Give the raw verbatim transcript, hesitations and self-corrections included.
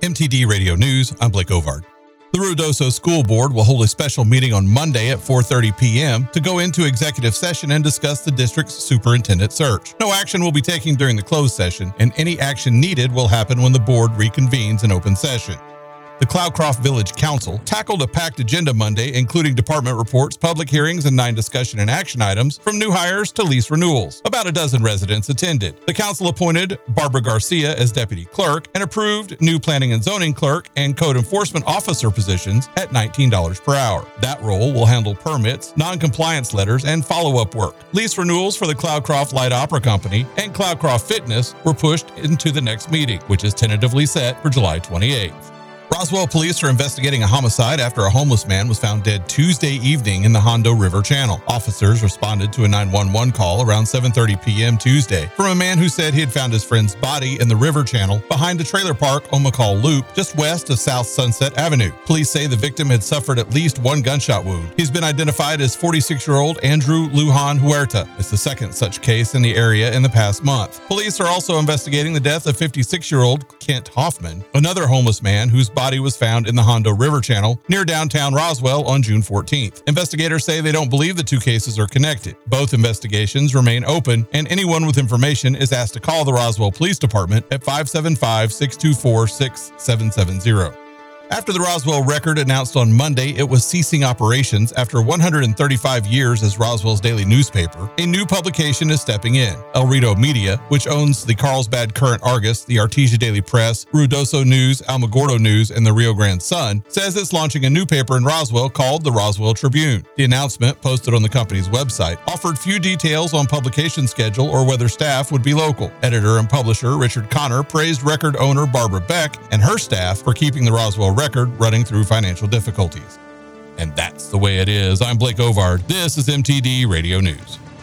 M T D Radio News, I'm Blake Ovard. The Ruidoso School Board will hold a special meeting on Monday at four thirty p.m. to go into executive session and discuss the district's superintendent search. No action will be taken during the closed session, and any action needed will happen when the board reconvenes in open session. The Cloudcroft Village Council tackled a packed agenda Monday, including department reports, public hearings, and nine discussion and action items, from new hires to lease renewals. About a dozen residents attended. The council appointed Barbara Garcia as deputy clerk and approved new planning and zoning clerk and code enforcement officer positions at nineteen dollars per hour. That role will handle permits, non-compliance letters, and follow-up work. Lease renewals for the Cloudcroft Light Opera Company and Cloudcroft Fitness were pushed into the next meeting, which is tentatively set for July twenty-eighth. Roswell police are investigating a homicide after a homeless man was found dead Tuesday evening in the Hondo River Channel. Officers responded to a nine one one call around seven thirty p.m. Tuesday from a man who said he had found his friend's body in the river channel behind the trailer park on McCall Loop, just west of South Sunset Avenue. Police say the victim had suffered at least one gunshot wound. He's been identified as forty-six-year-old Andrew Lujan Huerta. It's the second such case in the area in the past month. Police are also investigating the death of fifty-six-year-old Kent Hoffman, another homeless man whose body was found in the Hondo River Channel near downtown Roswell on June fourteenth. Investigators say they don't believe the two cases are connected. Both investigations remain open, and anyone with information is asked to call the Roswell Police Department at five seven five, six two four, six seven seven zero. After the Roswell Record announced on Monday it was ceasing operations after one hundred thirty-five years as Roswell's daily newspaper, a new publication is stepping in. El Rito Media, which owns the Carlsbad Current Argus, the Artesia Daily Press, Ruidoso News, Alamogordo News, and the Rio Grande Sun, says it's launching a new paper in Roswell called the Roswell Tribune. The announcement, posted on the company's website, offered few details on publication schedule or whether staff would be local. Editor and publisher Richard Connor praised record owner Barbara Beck and her staff for keeping the Roswell Record running through financial difficulties. And that's the way it is. I'm Blake Ovard. This is M T D Radio News.